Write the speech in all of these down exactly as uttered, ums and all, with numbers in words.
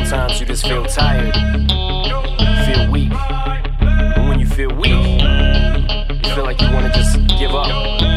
Sometimes you just feel tired, feel weak. And when you feel weak, you feel like you wanna just give up.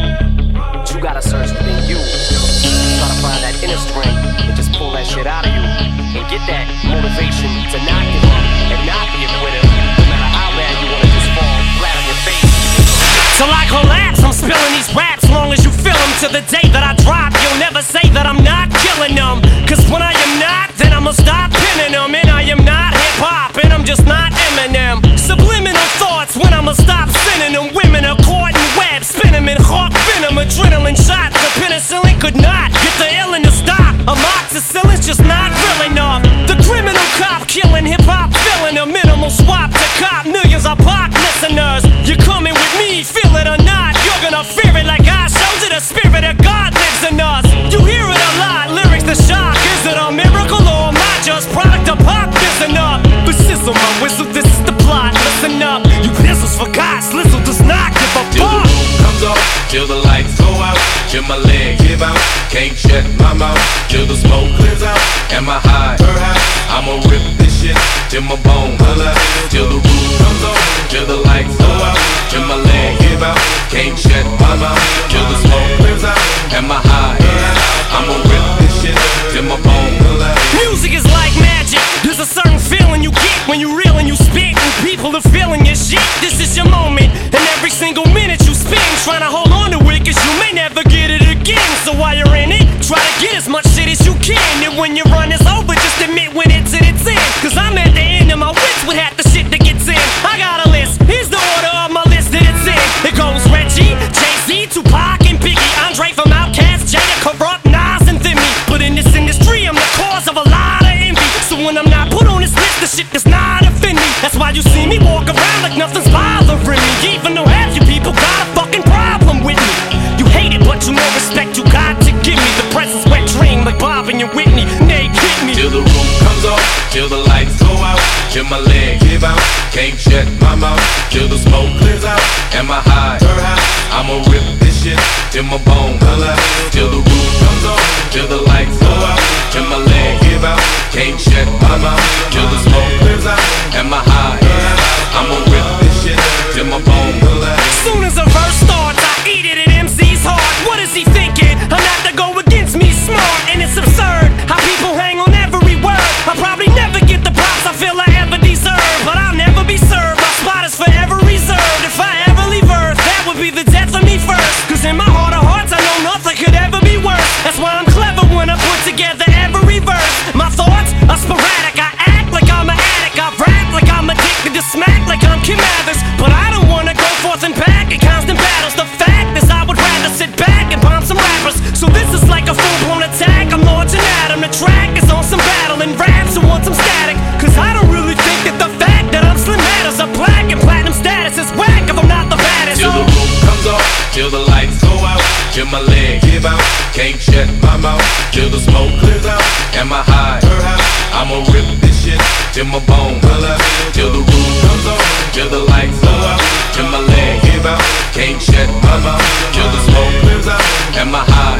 But you gotta search within you. Try to find that inner strength and just pull that shit out of you. And get that motivation to not give up and not be a quitter. No matter how bad you wanna just fall flat on your face. Till I collapse, I'm spilling these raps. Long as you feel them, to the day that I drop, you'll never say that I'm not killing them. Cause when I am not, then I'ma stop pinning them. And I am not hip-hop, and I'm just not Eminem. Subliminal thoughts when I'ma stop sending them. Women are caught in webs, spin them in hawk venom. Adrenaline shots, the penicillin could not get the illin' to stop. Amoxicillin's just not real enough. The criminal cop killing hip-hop, filling a minimal swap to cop millions of pop listeners. You're coming with me, feel it or not, you're gonna fear it like I showed you. The spirit of God lives in us. You hear it a lot, lyrics to shock. Is it a miracle or am I just product of pop? Listen up, but sizzle my whistle, this is the plot. Listen up, you pistols forgot, Slizzle does not give a Till fuck. the roof comes off, till the lights go out, till my legs give out, can't shut my mouth, till the smoke clears out. Am I high? I'ma rip this shit till my bone holla. Till the roof comes off, till the lights go out, till my legs give out, can't shut my mouth, till the smoke clears out. Am I high? I'ma rip this shit till my bone holla. Music is like magic. There's a certain feeling you get when you reel and you spit, and people are feeling your shit. This is your moment, and every single minute you spend trying to hold on to it, cause you may never get it again. So while you're in it, try to get as much shit as you can. And when your run is over, just admit when it's in its end. Cause I'm at the end of my wits with half the shit that gets in. I got a list, here's the order of my list that it's in. It goes Reggie, Jay-Z, Tupac, and Biggie, Andre from Outkast, Jada, Corrupt, Nas, and Thimmy. But in this industry, I'm the cause of a lot of envy. So when I'm not put on this list, the shit does not offend me. That's why you see me walk around like nothing's bothering me. Even though half you people got a fucking problem with me. You hate it, but you know respect you got to give me. The presence wet dream like Bob and your Whitney. They hit me. Till the roof comes off, till the lights go out, till my legs give out, can't shut my mouth, till the smoke clears out. Am I high? I'ma rip this shit till my bone holla. Till the roof comes off, till the lights go out, till my legs give out, can't shut my mouth, till the smoke clears out. Am I high? I'ma rip this shit till my bone holla. Soon as a verse starts, I eat it at M C's heart. What is he thinking? I'm not to go against me, smart, and it's absurd how people hang on every word. I'll probably never get the props I feel I ever deserve, but I'll never be served. My spot is forever reserved. If I ever leave Earth, that would be the death of me first. Cause in my heart of hearts, I know nothing could ever be worse. That's why I'm clever when I put together every verse. My thoughts are sporadic. I act like I'm an addict. I rap like I'm addicted to smack like I'm Kim Mathers. But I don't wanna go forth and back in constant battles. The fact is I would rather sit back and bomb some rappers. So this is like a full-blown attack. I'm launching at 'em. The track is on some battle and raps who want some static. Cause I don't really think that the fact that I'm slim matters. A black and platinum status is whack if I'm not the baddest. Till the roof comes off, till the lights go out, till my legs give out, can't shut my mouth, till the smoke clears out. Am I high? I'ma rip this shit till my bone holla. Till the roof comes off, till the lights go out, till my legs give out, can't shut my mouth, till the smoke clears out. Am I high?